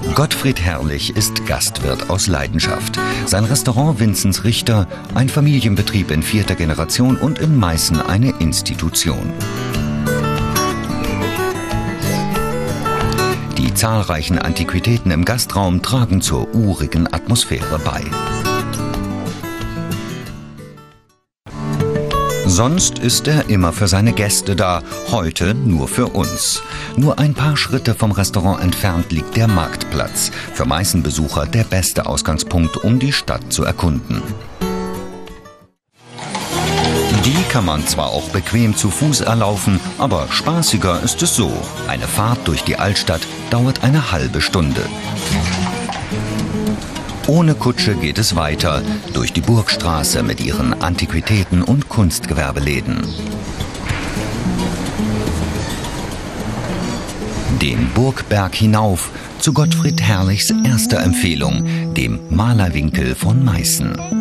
Gottfried Herrlich ist Gastwirt aus Leidenschaft. Sein Restaurant Vinzens Richter, ein Familienbetrieb in 4. Generation und in Meißen eine Institution. Die zahlreichen Antiquitäten im Gastraum tragen zur urigen Atmosphäre bei. Sonst ist er immer für seine Gäste da, heute nur für uns. Nur ein paar Schritte vom Restaurant entfernt liegt der Marktplatz. Für Meißen-Besucher der beste Ausgangspunkt, um die Stadt zu erkunden. Die kann man zwar auch bequem zu Fuß erlaufen, aber spaßiger ist es so. Eine Fahrt durch die Altstadt dauert eine halbe Stunde. Ohne Kutsche geht es weiter, durch die Burgstraße mit ihren Antiquitäten und Kunstgewerbeläden. Den Burgberg hinauf zu Gottfried Herrlichs erster Empfehlung, dem Malerwinkel von Meißen.